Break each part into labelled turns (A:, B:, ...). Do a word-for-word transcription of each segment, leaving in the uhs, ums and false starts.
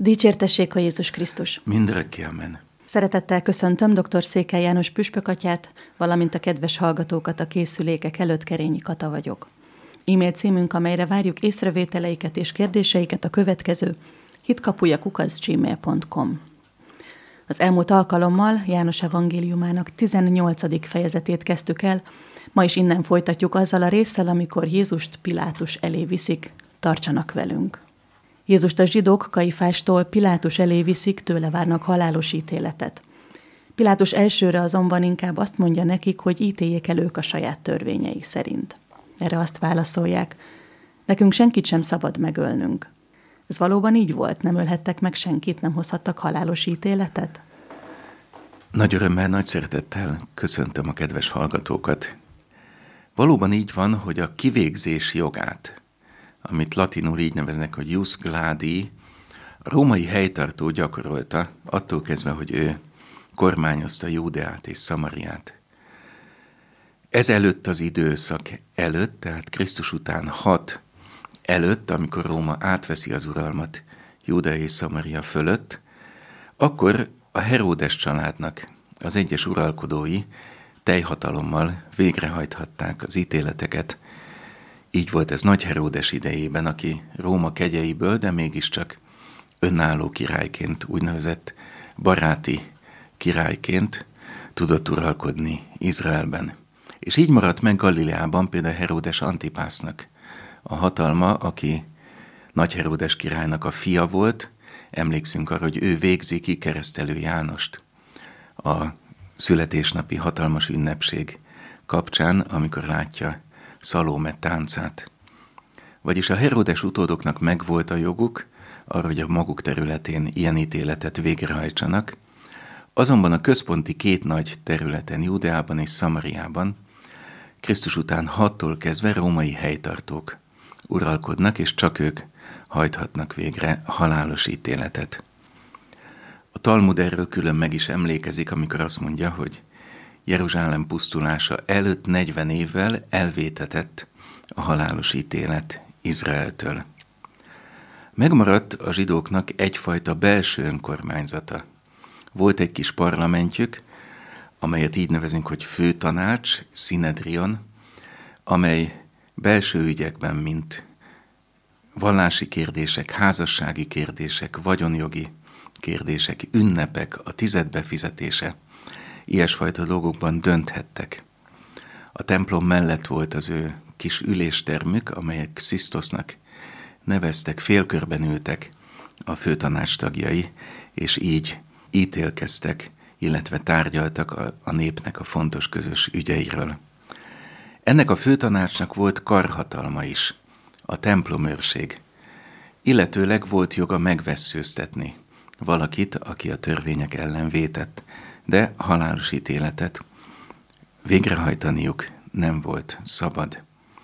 A: Dicsértessék a Jézus Krisztus!
B: Mindörökké amen.
A: Szeretettel köszöntöm dr. Székely János püspökatyát, valamint a kedves hallgatókat a készülékek előtt. Kerényi Kata vagyok. E-mail címünk, amelyre várjuk észrevételeiket és kérdéseiket, a következő: hitkapuja kukac gmail pont com. Az elmúlt alkalommal János evangéliumának tizennyolcadik fejezetét kezdtük el, ma is innen folytatjuk azzal a résszel, amikor Jézust Pilátus elé viszik. Tartsanak velünk! Jézust a zsidók Kajfástól Pilátus elé viszik, tőle várnak halálos ítéletet. Pilátus elsőre azonban inkább azt mondja nekik, hogy ítéljék el ők a saját törvényeik szerint. Erre azt válaszolják: nekünk senkit sem szabad megölnünk. Ez valóban így volt? Nem ölhettek meg senkit, nem hozhattak halálos ítéletet?
B: Nagy örömmel, nagy szeretettel köszöntöm a kedves hallgatókat. Valóban így van, hogy a kivégzés jogát, amit latinul így neveznek, hogy ius gladi, a római helytartó gyakorolta, attól kezdve, hogy ő kormányozta Júdeát és Szamariát. Ezelőtt az időszak előtt, tehát Krisztus után hat előtt, amikor Róma átveszi az uralmat Júdea és Szamaria fölött, akkor a Heródes családnak az egyes uralkodói teljhatalommal végrehajthatták az ítéleteket. Így volt ez Nagy Heródes idejében, aki Róma kegyeiből, de mégiscsak önálló királyként, úgynevezett baráti királyként tudott uralkodni Izraelben. És így maradt meg Galileában például Heródes Antipásznak a hatalma, aki Nagy Heródes királynak a fia volt. Emlékszünk arra, hogy ő végzi ki Keresztelő Jánost a születésnapi hatalmas ünnepség kapcsán, amikor látja Szalóme táncát. Vagyis a Heródes utódoknak megvolt a joguk arra, hogy a maguk területén ilyen ítéletet végrehajtsanak, azonban a központi két nagy területen, Júdeában és Szamariában Krisztus után hattól kezdve római helytartók uralkodnak, és csak ők hajthatnak végre halálos ítéletet. A Talmud erről külön meg is emlékezik, amikor azt mondja, hogy Jeruzsálem pusztulása előtt negyven évvel elvétetett a halálos ítélet Izraeltől. Megmaradt a zsidóknak egyfajta belső önkormányzata. Volt egy kis parlamentjük, amelyet így nevezünk, hogy főtanács, Sinedrion, amely belső ügyekben, mint vallási kérdések, házassági kérdések, vagyonjogi kérdések, ünnepek, a tized befizetése, ilyesfajta dolgokban dönthettek. A templom mellett volt az ő kis üléstermük, amelyek Szisztosznak neveztek, félkörben ültek a főtanács tagjai, és így ítélkeztek, illetve tárgyaltak a, a népnek a fontos közös ügyeiről. Ennek a főtanácsnak volt karhatalma is, a templomőrség, illetőleg volt joga megvesszőztetni valakit, aki a törvények ellen vétett, de halálos ítéletet végrehajtaniuk nem volt szabad.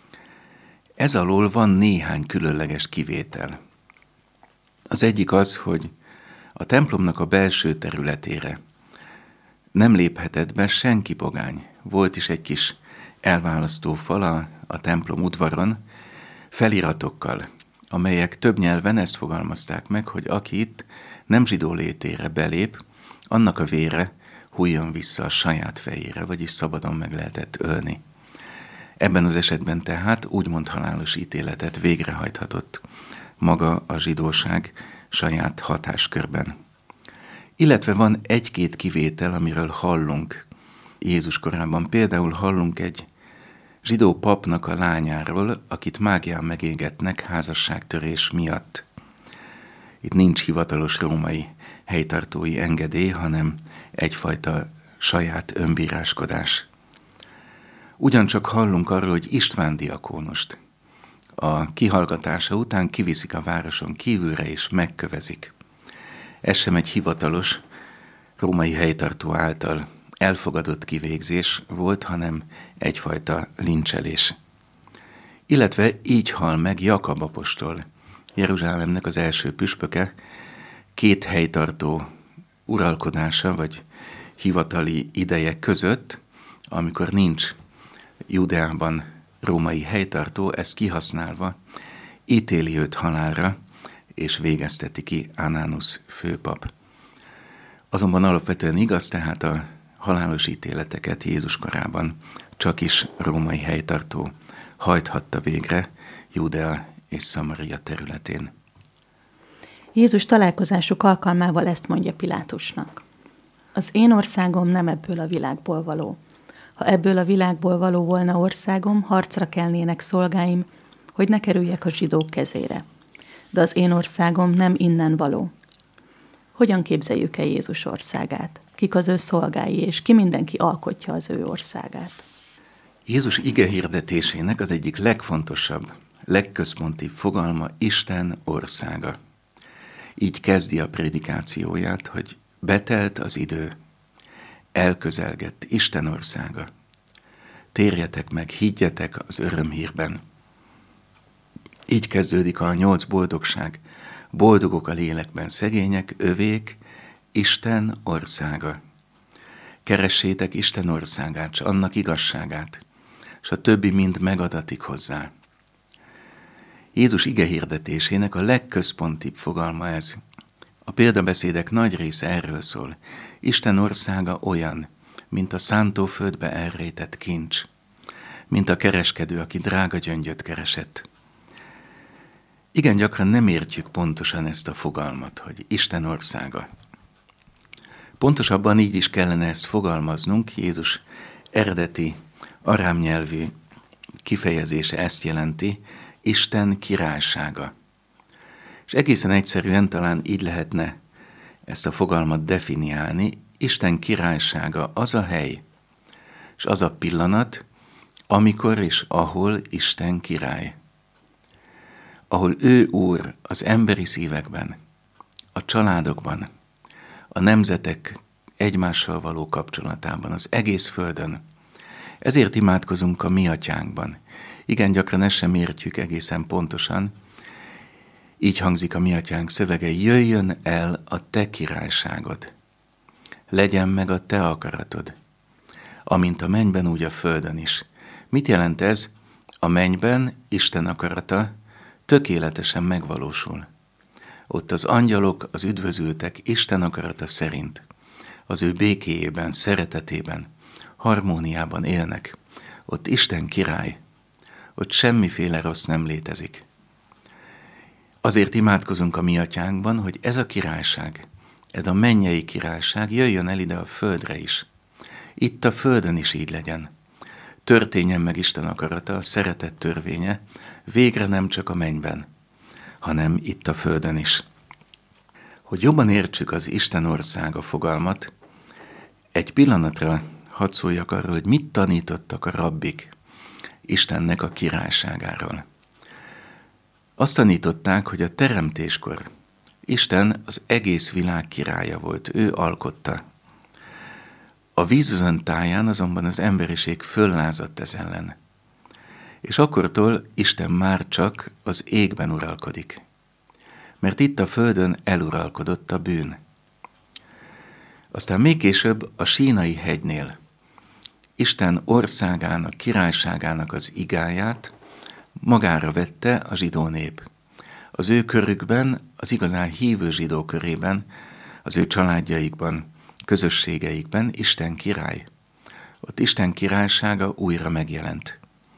B: Ez alól van néhány különleges kivétel. Az egyik az, hogy a templomnak a belső területére nem léphetett be senki pogány. Volt is egy kis elválasztó fal a, a templom udvaron feliratokkal, amelyek több nyelven ezt fogalmazták meg, hogy aki itt nem zsidó létére belép, annak a vére hulljon vissza a saját fejére, vagyis szabadon meg lehetett ölni. Ebben az esetben tehát úgymond halálos ítéletet végrehajthatott maga a zsidóság saját hatáskörben. Illetve van egy-két kivétel, amiről hallunk Jézus korában. Például hallunk egy zsidó papnak a lányáról, akit mágián megégetnek házasságtörés miatt. Itt nincs hivatalos római helytartói engedély, hanem egyfajta saját önbíráskodás. Ugyancsak hallunk arról, hogy István diakónost a kihallgatása után kiviszik a városon kívülre és megkövezik. Ez sem egy hivatalos római helytartó által elfogadott kivégzés volt, hanem egyfajta lincselés. Illetve így hal meg Jakab apostol, Jeruzsálemnek az első püspöke, két helytartó uralkodása vagy hivatali ideje között, amikor nincs Júdeában római helytartó, ezt kihasználva ítéli őt halálra, és végezteti ki Ananus főpap. Azonban alapvetően igaz, tehát a halálos ítéleteket Jézus korában csak is római helytartó hajthatta végre Júdea és Szamaria területén.
A: Jézus találkozásuk alkalmával ezt mondja Pilátusnak. Az én országom nem ebből a világból való. Ha ebből a világból való volna országom, harcra kelnének szolgáim, hogy ne kerüljek a zsidók kezére. De az én országom nem innen való. Hogyan képzeljük el Jézus országát? Kik az ő szolgái, és ki mindenki alkotja az ő országát?
B: Jézus ige hirdetésének az egyik legfontosabb, legközpontibb fogalma Isten országa. Így kezdi a prédikációját, hogy betelt az idő, elközelgett Isten országa. Térjetek meg, higgyetek az örömhírben. Így kezdődik a nyolc boldogság. Boldogok a lélekben szegények, övék, Isten országa. Keressétek Isten országát, s annak igazságát, s a többi mind megadatik hozzá. Jézus ige hirdetésének a legközpontibb fogalma ez. A példabeszédek nagy része erről szól. Isten országa olyan, mint a szántóföldbe elrejtett kincs, mint a kereskedő, aki drága gyöngyöt keresett. Igen gyakran nem értjük pontosan ezt a fogalmat, hogy Isten országa. Pontosabban így is kellene ezt fogalmaznunk. Jézus eredeti arám nyelvű kifejezése ezt jelenti, Isten királysága. És egészen egyszerűen talán így lehetne ezt a fogalmat definiálni. Isten királysága az a hely, és az a pillanat, amikor és ahol Isten király. Ahol ő úr az emberi szívekben, a családokban, a nemzetek egymással való kapcsolatában, az egész földön. Ezért imádkozunk a mi atyánkban. Igen, gyakran ezt sem értjük egészen pontosan. Így hangzik a mi atyánk szövege, jöjjön el a te királyságod. Legyen meg a te akaratod, amint a mennyben, úgy a földön is. Mit jelent ez? A mennyben Isten akarata tökéletesen megvalósul. Ott az angyalok, az üdvözültek Isten akarata szerint, az ő békéjében, szeretetében, harmóniában élnek. Ott Isten király, ott semmiféle rossz nem létezik. Azért imádkozunk a mi atyánkban, hogy ez a királyság, ez a mennyei királyság jöjjön el ide a földre is. Itt a földön is így legyen. Történjen meg Isten akarata, a szeretet törvénye, végre nem csak a mennyben, hanem itt a földön is. Hogy jobban értsük az Isten országa fogalmat, egy pillanatra hadd szóljak arról, hogy mit tanítottak a rabbik Istennek a királyságáról. Azt tanították, hogy a teremtéskor Isten az egész világ királya volt, ő alkotta. A vízözön táján azonban az emberiség föllázadt ez ellen. És akkortól Isten már csak az égben uralkodik. Mert itt a földön eluralkodott a bűn. Aztán még később a Sínai hegynél Isten országának, királyságának az igáját magára vette a zsidó nép. Az ő körükben, az igazán hívő zsidó körében, az ő családjaikban, közösségeikben Isten király. Ott Isten királysága újra megjelent.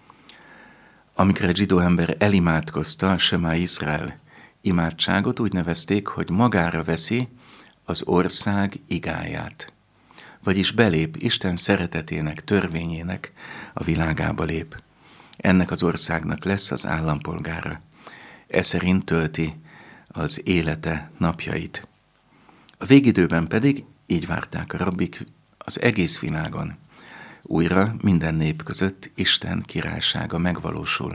B: Amikor egy zsidó ember elimádkozta a Sema Izrael imádságot, úgy nevezték, hogy magára veszi az ország igáját. Vagyis belép Isten szeretetének, törvényének a világába lép. Ennek az országnak lesz az állampolgára. E szerint tölti az élete napjait. A végidőben pedig így várták a rabbik az egész világon. Újra minden nép között Isten királysága megvalósul.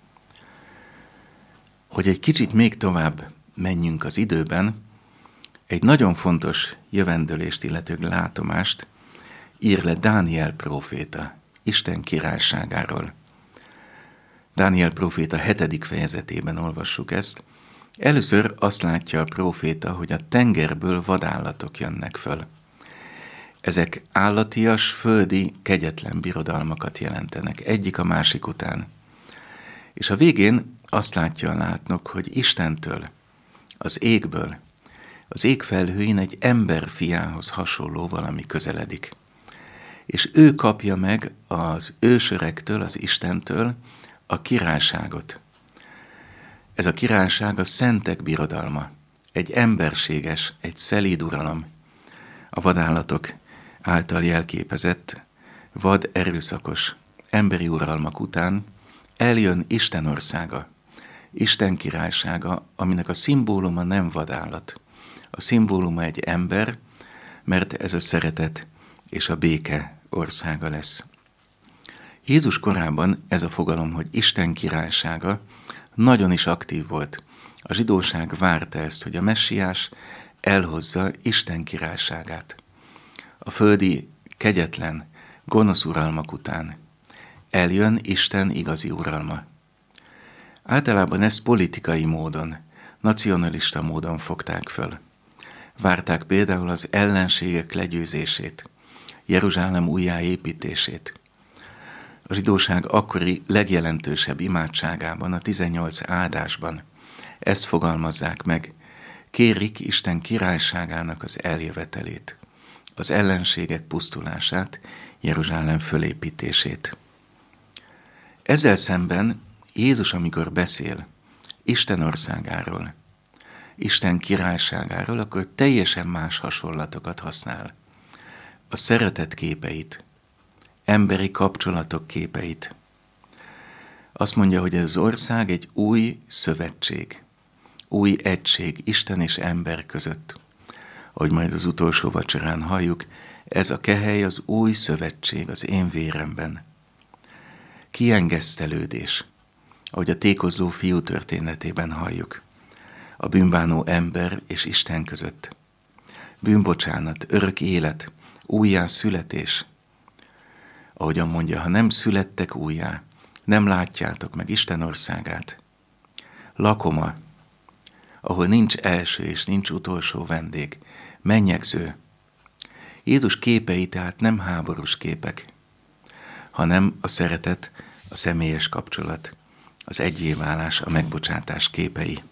B: Hogy egy kicsit még tovább menjünk az időben, egy nagyon fontos jövendőlést, illetve látomást ír le Dániel próféta Isten királyságáról. Dániel próféta hetedik fejezetében olvassuk ezt. Először azt látja a próféta, hogy a tengerből vadállatok jönnek föl. Ezek állatias, földi, kegyetlen birodalmakat jelentenek, egyik a másik után. És a végén azt látja a látnok, hogy Istentől, az égből, az ég felhőin egy ember fiához hasonló valami közeledik. És ő kapja meg az ősörektől, az Istentől a királyságot. Ez a királyság a szentek birodalma, egy emberséges, egy szelíd uralom, a vadállatok által jelképezett, vad erőszakos, emberi uralmak után eljön Isten országa, Isten királysága, aminek a szimbóluma nem vadállat. A szimbóluma egy ember, mert ez a szeretet és a béke országa lesz. Jézus korában ez a fogalom, hogy Isten királysága, nagyon is aktív volt. A zsidóság várta ezt, hogy a messiás elhozza Isten királyságát. A földi kegyetlen, gonosz uralmak után eljön Isten igazi uralma. Általában ezt politikai módon, nacionalista módon fogták föl. Várták például az ellenségek legyőzését, Jeruzsálem újjáépítését. A zsidóság akkori legjelentősebb imádságában, a tizennyolc áldásban ezt fogalmazzák meg, kérik Isten királyságának az eljövetelét, az ellenségek pusztulását, Jeruzsálem fölépítését. Ezzel szemben Jézus, amikor beszél Isten országáról, Isten királyságáról, akkor teljesen más hasonlatokat használ. A szeretet képeit, emberi kapcsolatok képeit. Azt mondja, hogy ez az ország egy új szövetség, új egység Isten és ember között. Ahogy majd az utolsó vacsorán halljuk, ez a kehely az új szövetség az én véremben. Kiengesztelődés, ahogy a tékozló fiú történetében halljuk. A bűnbánó ember és Isten között. Bűnbocsánat, örök élet, újjászületés. Ahogyan mondja, ha nem születtek újjá, nem látjátok meg Isten országát. Lakoma, ahol nincs első és nincs utolsó vendég, mennyegző. Jézus képei tehát nem háborús képek, hanem a szeretet, a személyes kapcsolat, az egyéválás, a megbocsátás képei.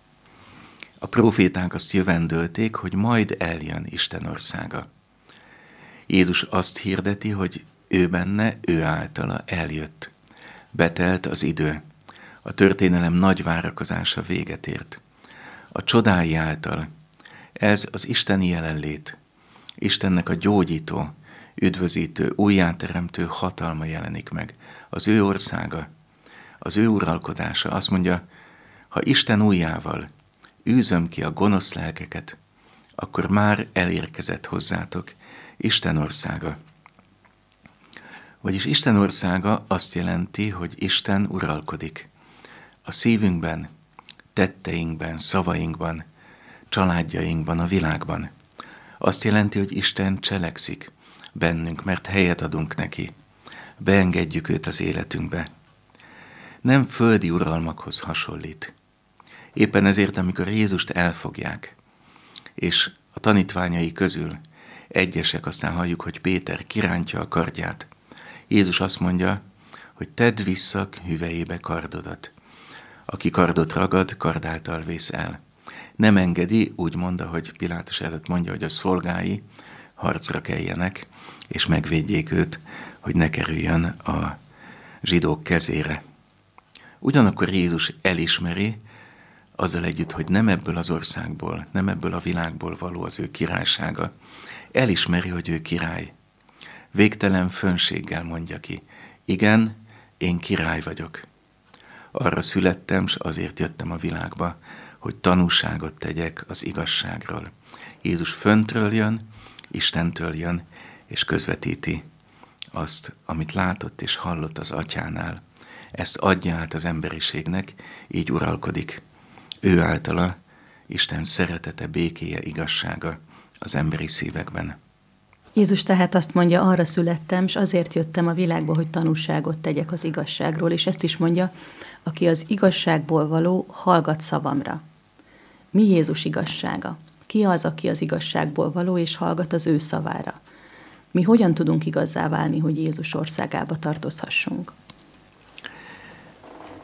B: A próféták azt jövendölték, hogy majd eljön Isten országa. Jézus azt hirdeti, hogy ő benne, ő általa eljött. Betelt az idő. A történelem nagy várakozása véget ért. A csodái által ez az isteni jelenlét, Istennek a gyógyító, üdvözítő, újjáteremtő hatalma jelenik meg. Az ő országa, az ő uralkodása. Azt mondja, ha Isten ujjával űzöm ki a gonosz lelkeket, akkor már elérkezett hozzátok Isten országa. Vagyis Isten országa azt jelenti, hogy Isten uralkodik. A szívünkben, tetteinkben, szavainkban, családjainkban, a világban. Azt jelenti, hogy Isten cselekszik bennünk, mert helyet adunk neki. Beengedjük őt az életünkbe. Nem földi uralmakhoz hasonlít. Éppen ezért, amikor Jézust elfogják, és a tanítványai közül egyesek, aztán halljuk, hogy Péter kirántja a kardját, Jézus azt mondja, hogy tedd vissza hüvelyébe kardodat. Aki kardot ragad, kard által vész el. Nem engedi, úgy mondta, hogy Pilátus előtt mondja, hogy a szolgái harcra keljenek, és megvédjék őt, hogy ne kerüljön a zsidók kezére. Ugyanakkor Jézus elismeri, azzal együtt, hogy nem ebből az országból, nem ebből a világból való az ő királysága, elismeri, hogy ő király. Végtelen fönséggel mondja ki, igen, én király vagyok. Arra születtem, s azért jöttem a világba, hogy tanúságot tegyek az igazságról. Jézus föntről jön, Istentől jön, és közvetíti azt, amit látott és hallott az atyánál. Ezt adja át az emberiségnek, így uralkodik. Ő általa Isten szeretete, békéje, igazsága az emberi szívekben.
A: Jézus tehát azt mondja, arra születtem, és azért jöttem a világba, hogy tanúságot tegyek az igazságról, és ezt is mondja, aki az igazságból való, hallgat szavamra. Mi Jézus igazsága? Ki az, aki az igazságból való, és hallgat az ő szavára? Mi hogyan tudunk igazzá válni, hogy Jézus országába tartozhassunk?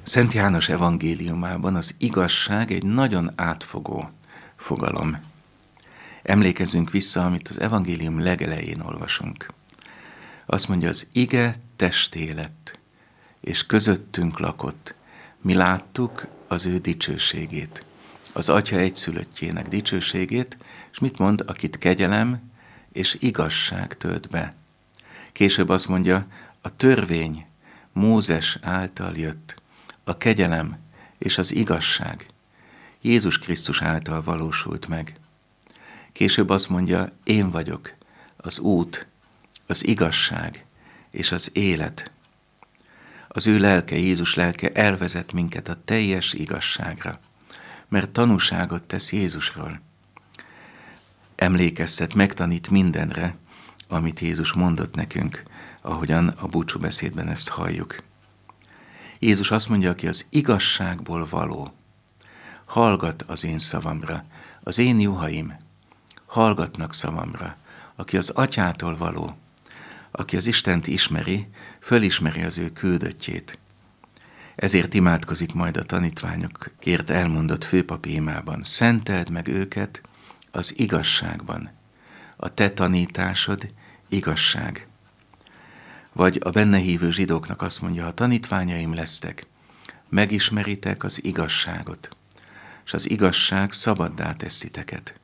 B: Szent János evangéliumában az igazság egy nagyon átfogó fogalom. Emlékezzünk vissza, amit az evangélium legelején olvasunk. Azt mondja, az ige testé lett, és közöttünk lakott. Mi láttuk az ő dicsőségét, az Atya egyszülöttjének dicsőségét, és mit mond, akit kegyelem és igazság tölt be. Később azt mondja, a törvény Mózes által jött, a kegyelem és az igazság Jézus Krisztus által valósult meg. Később azt mondja, én vagyok az út, az igazság és az élet. Az ő lelke, Jézus lelke elvezet minket a teljes igazságra, mert tanúságot tesz Jézusról. Emlékeztet, megtanít mindenre, amit Jézus mondott nekünk, ahogyan a búcsúbeszédben ezt halljuk. Jézus azt mondja, aki az igazságból való, hallgat az én szavamra, az én juhaim hallgatnak szavamra, aki az Atyától való, aki az Istent ismeri, fölismeri az ő küldöttjét. Ezért imádkozik majd a tanítványokért elmondott főpapi imában. Szenteld meg őket az igazságban. A te tanításod igazság. Vagy a benne hívő zsidóknak azt mondja, ha tanítványaim lesztek, megismeritek az igazságot, és az igazság szabaddá tesz titeket.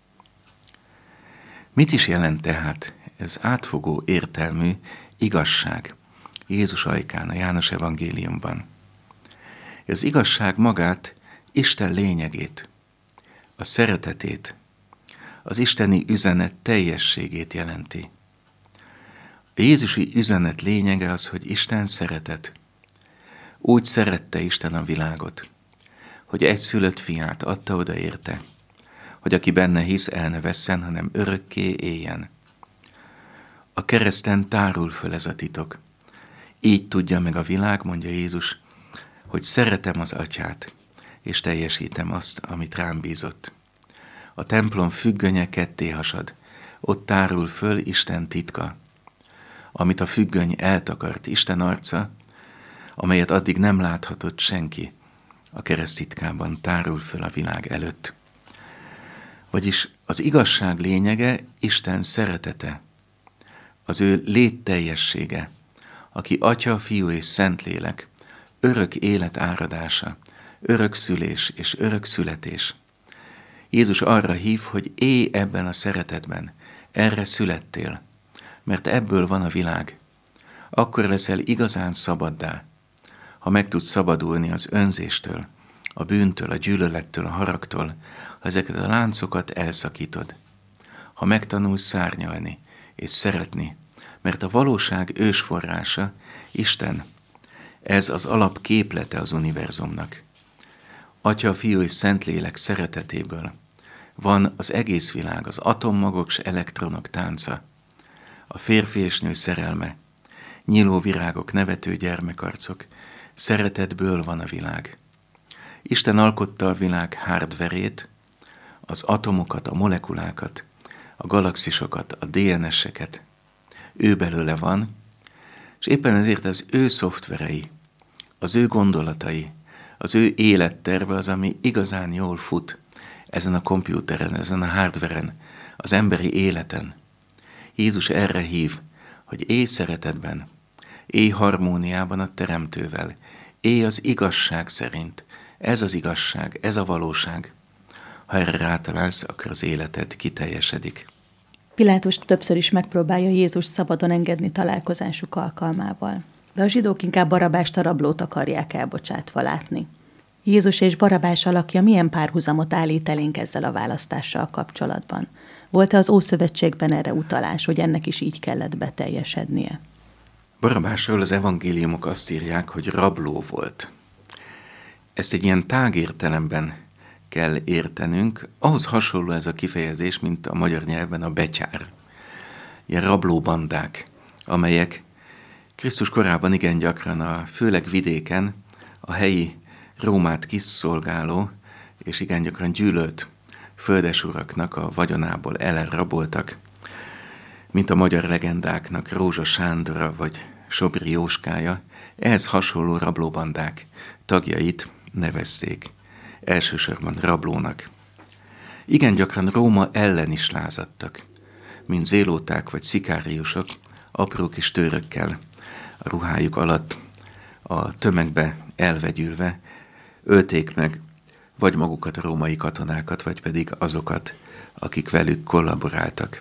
B: Mit is jelent tehát ez átfogó értelmű igazság Jézus ajkán, a János evangéliumban? Az igazság magát, Isten lényegét, a szeretetét, az isteni üzenet teljességét jelenti. A jézusi üzenet lényege az, hogy Isten szeretet. Úgy szerette Isten a világot, hogy egyszülött fiát adta oda érte, hogy aki benne hisz, el ne vesszen, hanem örökké éljen. A kereszten tárul föl ez a titok. Így tudja meg a világ, mondja Jézus, hogy szeretem az Atyát, és teljesítem azt, amit rám bízott. A templom függönye ketté hasad, ott tárul föl Isten titka, amit a függöny eltakart, Isten arca, amelyet addig nem láthatott senki, a kereszt titkában tárul föl a világ előtt. Vagyis az igazság lényege Isten szeretete, az ő létteljessége, aki Atya, Fiú és Szentlélek, örök élet áradása, örök szülés és örök születés. Jézus arra hív, hogy élj ebben a szeretetben, erre születtél, mert ebből van a világ. Akkor leszel igazán szabaddá, ha meg tudsz szabadulni az önzéstől, a bűntől, a gyűlölettől, a haragtól, ha ezeket a láncokat elszakítod. Ha megtanulsz szárnyalni és szeretni, mert a valóság ősforrása, Isten, ez az alapképlete az univerzumnak. Atya, Fiú és Szentlélek szeretetéből van az egész világ, az atommagok s elektronok tánca, a férfi és nő szerelme, nyíló virágok, nevető gyermekarcok, szeretetből van a világ. Isten alkotta a világ hardverét, az atomokat, a molekulákat, a galaxisokat, a dé en es-eket. Ő belőle van, és éppen ezért az ő szoftverei, az ő gondolatai, az ő életterve az, ami igazán jól fut ezen a kompjúteren, ezen a hardveren, az emberi életen. Jézus erre hív, hogy élj szeretetben, élj harmóniában a Teremtővel, élj az igazság szerint. Ez az igazság, ez a valóság. Ha erre rátalálsz, akkor az életed kiteljesedik.
A: Pilátus többször is megpróbálja Jézus szabadon engedni találkozásuk alkalmával, de a zsidók inkább Barabást, a rablót akarják elbocsátva látni. Jézus és Barabás alakja milyen párhuzamot állít elénk ezzel a választással kapcsolatban? Volt-e az Ószövetségben erre utalás, hogy ennek is így kellett beteljesednie?
B: Barabásról az evangéliumok azt írják, hogy rabló volt. Ezt egy ilyen tágértelemben kell értenünk. Ahhoz hasonló ez a kifejezés, mint a magyar nyelven a betyár. Ilyen rablóbandák, amelyek Krisztus korában igen gyakran, a, főleg vidéken a helyi Rómát kiszolgáló és igen gyakran gyűlölt földesuraknak a vagyonából elraboltak, mint a magyar legendáknak Rózsa Sándora vagy Sobri Jóskája, ehhez hasonló rablóbandák tagjait nevezték elsősorban rablónak. Igen gyakran Róma ellen is lázadtak, mint zélóták vagy szikáriusok, apró kis tőrökkel a ruhájuk alatt a tömegbe elvegyülve ölték meg vagy magukat a római katonákat, vagy pedig azokat, akik velük kollaboráltak.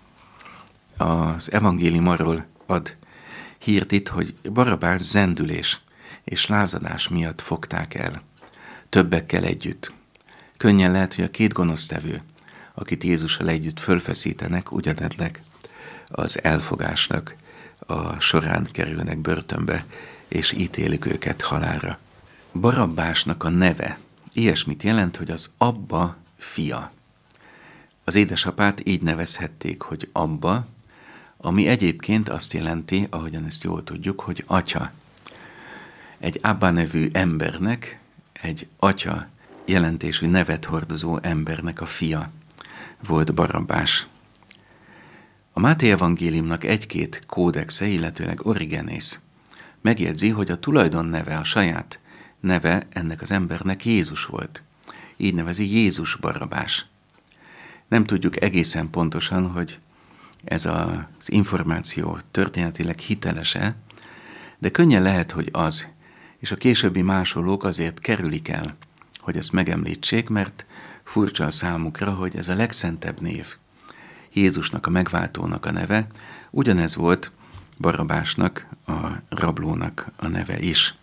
B: Az evangélium arról ad hírt itt, hogy Barabás zendülés és lázadás miatt fogták el, többekkel együtt. Könnyen lehet, hogy a két gonosztevő, akit Jézussal együtt fölfeszítenek, ugyanennek az elfogásnak a során kerülnek börtönbe, és ítélik őket halálra. Barabbásnak a neve ilyesmit jelent, hogy az Abba fia. Az édesapát így nevezhették, hogy Abba, ami egyébként azt jelenti, ahogyan ezt jól tudjuk, hogy atya. Egy Abba nevű embernek, egy atya jelentésű nevet hordozó embernek a fia volt Barabbás. A Máté evangéliumnak egy-két kódexe, illetőleg Origenész megjegyzi, hogy a tulajdonneve, a saját neve ennek az embernek Jézus volt. Így nevezi Jézus Barabbás. Nem tudjuk egészen pontosan, hogy ez az információ történetileg hiteles-e, de könnyen lehet, hogy az, és a későbbi másolók azért kerülik el, hogy ezt megemlítsék, mert furcsa a számukra, hogy ez a legszentebb név, Jézusnak, a megváltónak a neve, ugyanez volt Barabbásnak, a rablónak a neve is.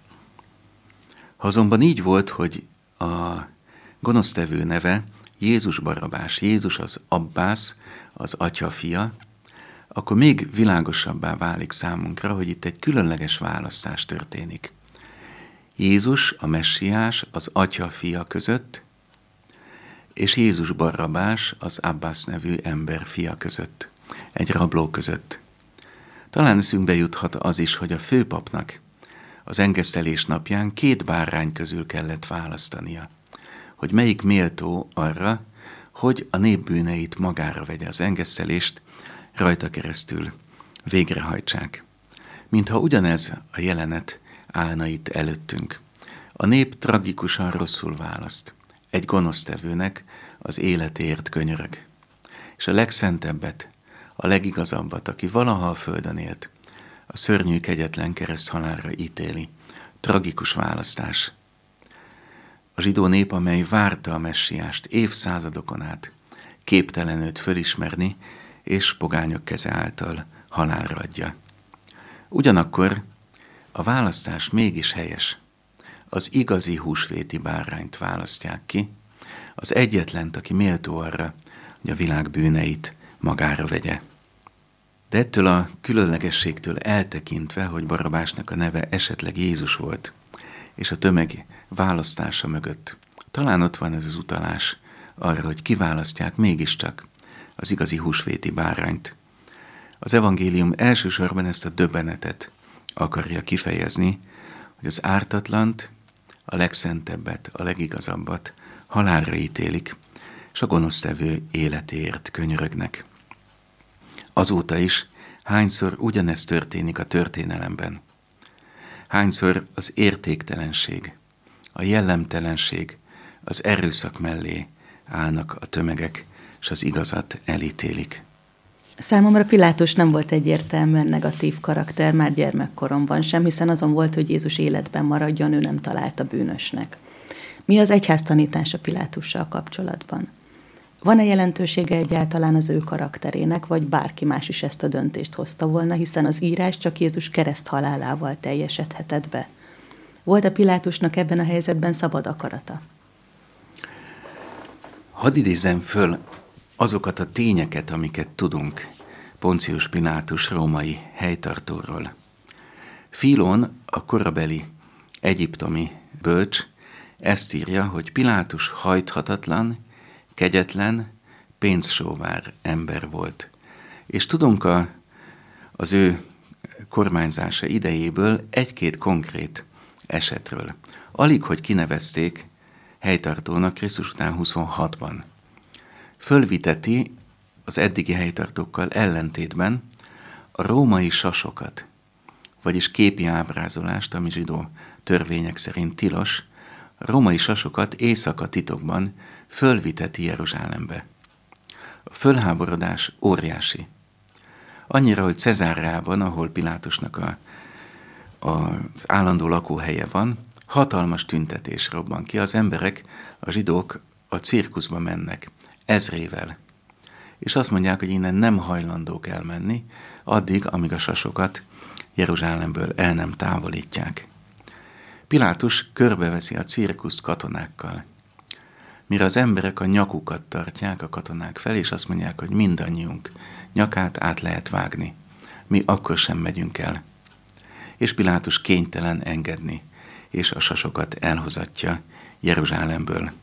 B: Ha azonban így volt, hogy a gonosztevő neve Jézus Barabbás, Jézus az Abbász, az atya fia, akkor még világosabbá válik számunkra, hogy itt egy különleges választás történik. Jézus, a messiás, az atya fia között, és Jézus Barabbás, az Abbász nevű ember fia között, egy rabló között. Talán eszünkbe juthat az is, hogy a főpapnak az engesztelés napján két bárány közül kellett választania, hogy melyik méltó arra, hogy a nép bűneit magára vegye, az engesztelést rajta keresztül végrehajtsák. Mintha ugyanez a jelenet állna itt előttünk. A nép tragikusan rosszul választ. Egy gonosztevőnek az életéért könyörög. És a legszentebbet, a legigazabbat, aki valaha a földön élt, a szörnyű kegyetlen kereszthalálra ítéli. Tragikus választás. A zsidó nép, amely várta a messiást évszázadokon át, képtelen őt fölismerni, és pogányok keze által halálra adja. Ugyanakkor a választás mégis helyes. Az igazi húsvéti bárányt választják ki, az egyetlent, aki méltó arra, hogy a világ bűneit magára vegye. De ettől a különlegességtől eltekintve, hogy Barabbásnak a neve esetleg Jézus volt, és a tömeg választása mögött, talán ott van ez az utalás arra, hogy kiválasztják mégiscsak az igazi húsvéti bárányt. Az evangélium elsősorban ezt a döbbenetet akarja kifejezni, hogy az ártatlant, a legszentebbet, a legigazabbat halálra ítélik, és a gonosztevő életéért könyörögnek. Azóta is hányszor ugyanezt történik a történelemben. Hányszor az értéktelenség, a jellemtelenség, az erőszak mellé állnak a tömegek, és az igazat elítélik.
A: Számomra Pilátus nem volt egyértelműen negatív karakter már gyermekkoromban sem, hiszen azon volt, hogy Jézus életben maradjon, ő nem találta bűnösnek. Mi az egyház tanítása Pilátussal kapcsolatban? Van-e jelentősége egyáltalán az ő karakterének, vagy bárki más is ezt a döntést hozta volna, hiszen az írás csak Jézus kereszt halálával teljesedhetett be? Volt a Pilátusnak ebben a helyzetben szabad akarata?
B: Hadd idézzem föl azokat a tényeket, amiket tudunk Poncius Pilátus római helytartóról. Filón, a korabeli egyiptomi bölcs ezt írja, hogy Pilátus hajthatatlan, kegyetlen, pénzsóvár ember volt. És tudunk a, az ő kormányzása idejéből egy-két konkrét esetről. Alig, hogy kinevezték helytartónak Krisztus után huszonhatban. Fölviteti az eddigi helytartókkal ellentétben a római sasokat, vagyis képi ábrázolást, ami zsidó törvények szerint tilos, a római sasokat éjszaka titokban fölviteti Jeruzsálembe. A fölháborodás óriási. Annyira, hogy Cezárában, ahol Pilátusnak a, a, az állandó lakóhelye van, hatalmas tüntetés robban ki. Az emberek, a zsidók a cirkuszba mennek, ezrével. És azt mondják, hogy innen nem hajlandók elmenni, addig, amíg a sasokat Jeruzsálemből el nem távolítják. Pilátus körbeveszi a cirkuszt katonákkal. Mire az emberek a nyakukat tartják a katonák fel, és azt mondják, hogy mindannyiunk nyakát át lehet vágni. Mi akkor sem megyünk el. És Pilátus kénytelen engedni, és a sasokat elhozatja Jeruzsálemből.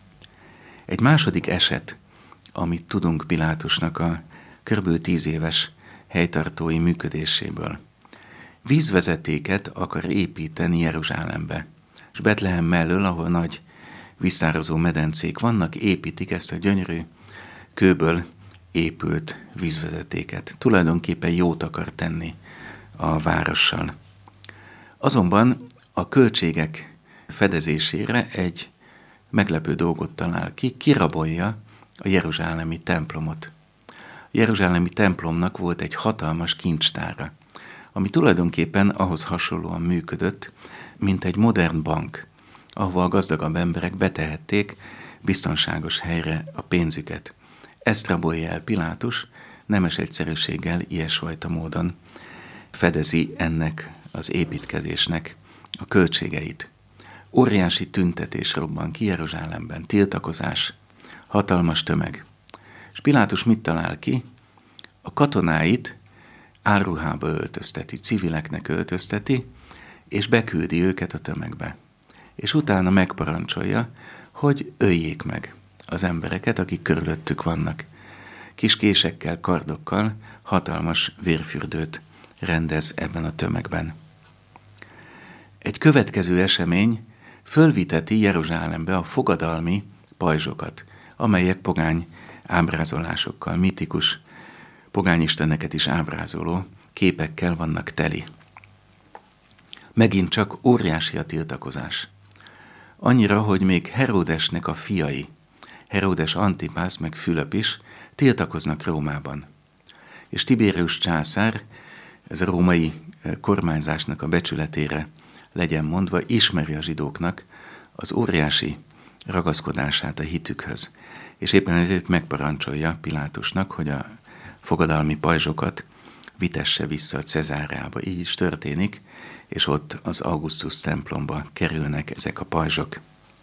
B: Egy második eset, amit tudunk Pilátusnak a körülbelül tíz éves helytartói működéséből. Vízvezetéket akar építeni Jeruzsálembe, és Betlehem mellől, ahol nagy víztározó medencék vannak, építik ezt a gyönyörű kőből épült vízvezetéket. Tulajdonképpen jót akar tenni a várossal. Azonban a költségek fedezésére egy meglepő dolgot talál ki, kirabolja a jeruzsálemi templomot. A jeruzsálemi templomnak volt egy hatalmas kincstára, ami tulajdonképpen ahhoz hasonlóan működött, mint egy modern bank, ahova a gazdagabb emberek betehették biztonságos helyre a pénzüket. Ezt rabolja el Pilátus, nemes egyszerűséggel ilyesfajta módon fedezi ennek az építkezésnek a költségeit. Óriási tüntetés robban ki Jeruzsálemben, tiltakozás, hatalmas tömeg. És Pilátus mit talál ki? A katonáit álruhába öltözteti, civileknek öltözteti, és beküldi őket a tömegbe. És utána megparancsolja, hogy öljék meg az embereket, akik körülöttük vannak. Kis késekkel, kardokkal hatalmas vérfürdőt rendez ebben a tömegben. Egy következő esemény fölviteti Jeruzsálembe a fogadalmi pajzsokat, amelyek pogány ábrázolásokkal, mitikus pogányisteneket is ábrázoló képekkel vannak teli. Megint csak óriási a tiltakozás. Annyira, hogy még Heródesnek a fiai, Heródes Antipász meg Fülöp is tiltakoznak Rómában. És Tibérius császár, ez a római kormányzásnak a becsületére legyen mondva, ismeri a zsidóknak az óriási ragaszkodását a hitükhöz. És éppen ezért megparancsolja Pilátusnak, hogy a fogadalmi pajzsokat vitesse vissza a Cezáreába. Így is történik, és ott az Augustus templomba kerülnek ezek a pajzsok.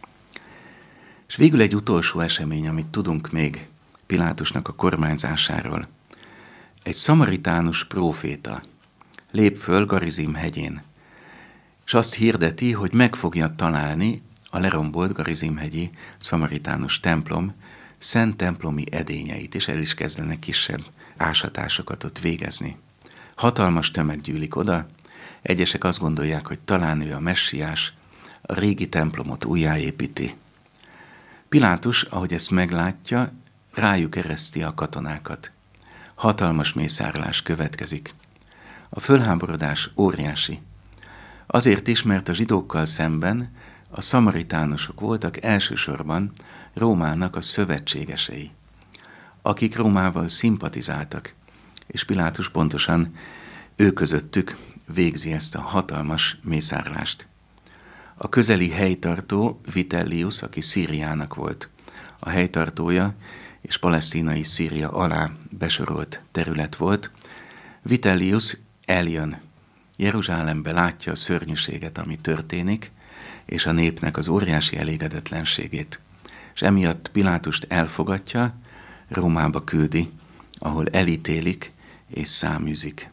B: És végül egy utolsó esemény, amit tudunk még Pilátusnak a kormányzásáról. Egy szamaritánus próféta lép föl Garizim hegyén, és azt hirdeti, hogy meg fogja találni a lerombolt Garizim-hegyi szamaritánus templom szent templomi edényeit, és el is kezdenek kisebb ásatásokat ott végezni. Hatalmas tömeg gyűlik oda, egyesek azt gondolják, hogy talán ő a messiás, a régi templomot újjáépíti. Pilátus, ahogy ezt meglátja, rájuk ereszti a katonákat. Hatalmas mészárlás következik. A fölháborodás óriási. Azért is, mert a zsidókkal szemben a szamaritánusok voltak elsősorban Rómának a szövetségesei, akik Rómával szimpatizáltak, és Pilátus pontosan ő közöttük végzi ezt a hatalmas mészárlást. A közeli helytartó Vitellius, aki Szíriának volt a helytartója, és Palesztina és Szíria alá besorolt terület volt, Vitellius eljön Jeruzsálembe, látja a szörnyűséget, ami történik, és a népnek az óriási elégedetlenségét. És emiatt Pilátust elfogadja, Rómába küldi, ahol elítélik és száműzik.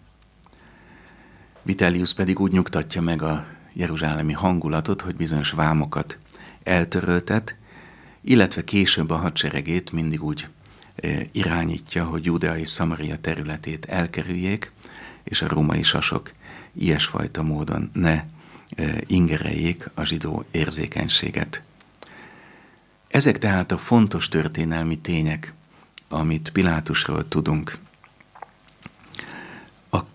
B: Vitellius pedig úgy nyugtatja meg a jeruzsálemi hangulatot, hogy bizonyos vámokat eltöröltet, illetve később a hadseregét mindig úgy irányítja, hogy Júdea és Szamaria területét elkerüljék, és a római sasok ilyesfajta módon ne ingereljék a zsidó érzékenységet. Ezek tehát a fontos történelmi tények, amit Pilátusról tudunk. A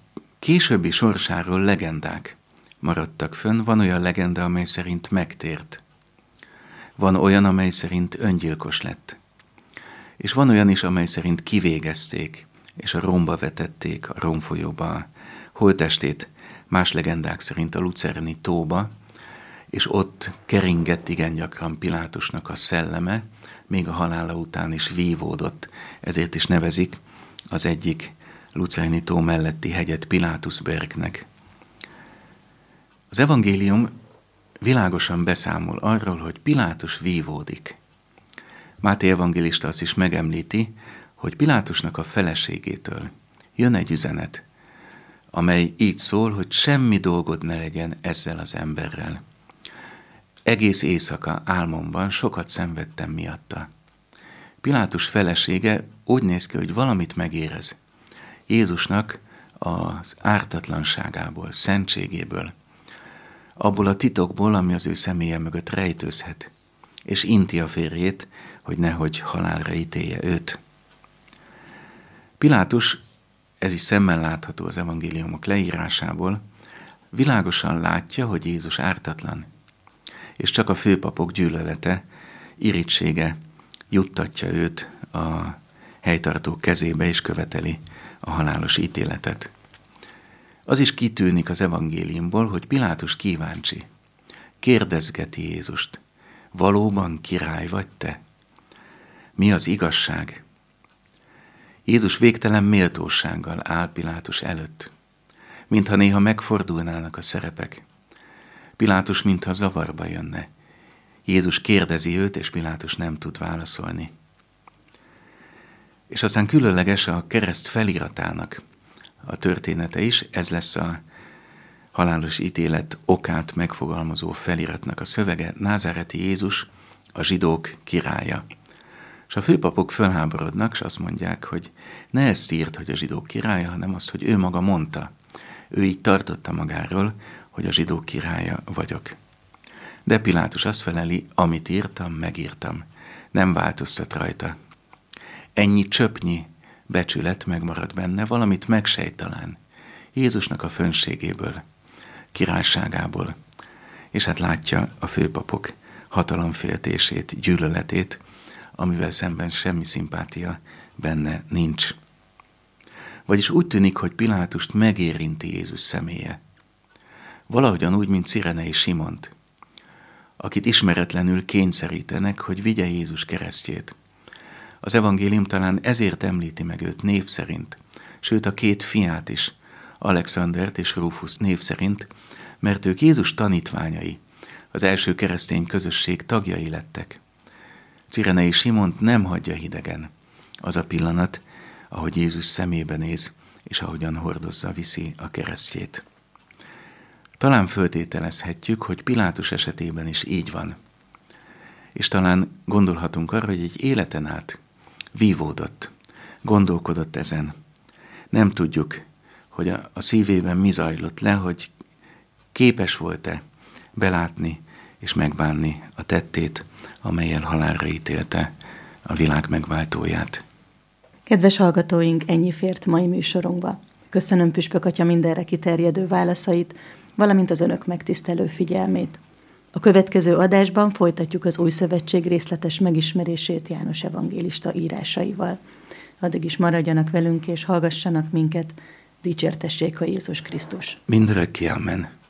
B: Későbbi sorsáról legendák maradtak fönn. Van olyan legenda, amely szerint megtért. Van olyan, amely szerint öngyilkos lett. És van olyan is, amely szerint kivégezték, és a romba vetették, a romfolyóba, holttestét más legendák szerint a lucerni tóba, és ott keringett igen gyakran Pilátusnak a szelleme, még a halála után is vívódott, ezért is nevezik az egyik lucerni tó melletti hegyet Pilátusbergnek. Az evangélium világosan beszámol arról, hogy Pilátus vívódik. Máté evangélista azt is megemlíti, hogy Pilátusnak a feleségétől jön egy üzenet, amely így szól, hogy semmi dolgod ne legyen ezzel az emberrel. Egész éjszaka álmomban sokat szenvedtem miatta. Pilátus felesége úgy néz ki, hogy valamit megérez Jézusnak az ártatlanságából, szentségéből, abból a titokból, ami az ő személye mögött rejtőzhet, és inti a férjét, hogy nehogy halálra ítélje őt. Pilátus, ez is szemmel látható az evangéliumok leírásából, világosan látja, hogy Jézus ártatlan, és csak a főpapok gyűlölete, irítsége juttatja őt a helytartók kezébe, és követeli a halálos ítéletet. Az is kitűnik az evangéliumból, hogy Pilátus kíváncsi. Kérdezgeti Jézust, valóban király vagy te? Mi az igazság? Jézus végtelen méltósággal áll Pilátus előtt, mintha néha megfordulnának a szerepek. Pilátus mintha zavarba jönne. Jézus kérdezi őt, és Pilátus nem tud válaszolni. És aztán különleges a kereszt feliratának a története is, ez lesz a halálos ítélet okát megfogalmazó feliratnak a szövege, názáreti Jézus, a zsidók királya. És a főpapok fölháborodnak, és azt mondják, hogy ne ezt írt, hogy a zsidók királya, hanem azt, hogy ő maga mondta. Ő így tartotta magáról, hogy a zsidók királya vagyok. De Pilátus azt feleli, amit írtam, megírtam. Nem változtat rajta. Ennyi csöpnyi becsület megmarad benne, valamit megsejt talán Jézusnak a fönségéből, királyságából, és hát látja a főpapok hatalomféltését, gyűlöletét, amivel szemben semmi szimpátia benne nincs. Vagyis úgy tűnik, hogy Pilátust megérinti Jézus személye. Valahogyan úgy, mint Cirenei Simont, akit ismeretlenül kényszerítenek, hogy vigye Jézus keresztjét. Az evangélium talán ezért említi meg őt név szerint, sőt a két fiát is, Alexandert és Rufus név szerint, mert ők Jézus tanítványai, az első keresztény közösség tagjai lettek. Cirenei Simont nem hagyja hidegen az a pillanat, ahogy Jézus szemébe néz, és ahogyan hordozza, viszi a keresztjét. Talán föltételezhetjük, hogy Pilátus esetében is így van. És talán gondolhatunk arra, hogy egy életen át vívódott, gondolkodott ezen. Nem tudjuk, hogy a, a szívében mi zajlott le, hogy képes volt-e belátni és megbánni a tettét, amellyel halálra ítélte a világ megváltóját.
A: Kedves hallgatóink, ennyi fért mai műsorunkba. Köszönöm Püspök Atya mindenre kiterjedő válaszait, valamint az önök megtisztelő figyelmét. A következő adásban folytatjuk az Új Szövetség részletes megismerését János evangélista írásaival. Addig is maradjanak velünk és hallgassanak minket, dicsértessék a Jézus Krisztus.
B: Mindörökké, amen.